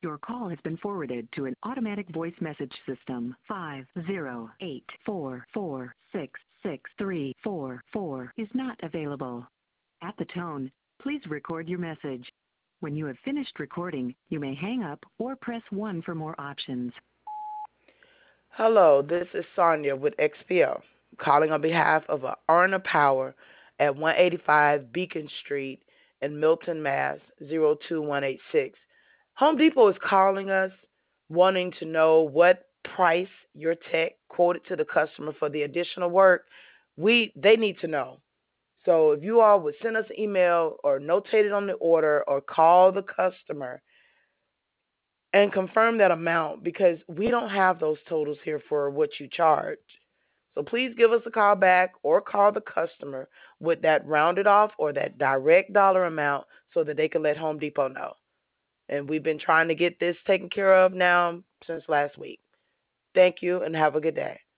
Your call has been forwarded to an automatic voice message system. 50844666344 is not available. At the tone, please record your message. When you have finished recording, you may hang up or press 1 for more options. Hello, this is Sonia with XPO, calling on behalf of Earner Power at 185 Beacon Street in Milton, Mass. 02186. Home Depot is calling us, wanting to know what price your tech quoted to the customer for the additional work. They need to know. So if you all would send us an email or notate it on the order or call the customer and confirm that amount, because we don't have those totals here for what you charge. So please give us a call back or call the customer with that rounded off or that direct dollar amount so that they can let Home Depot know. And we've been trying to get this taken care of now since last week. Thank you and have a good day.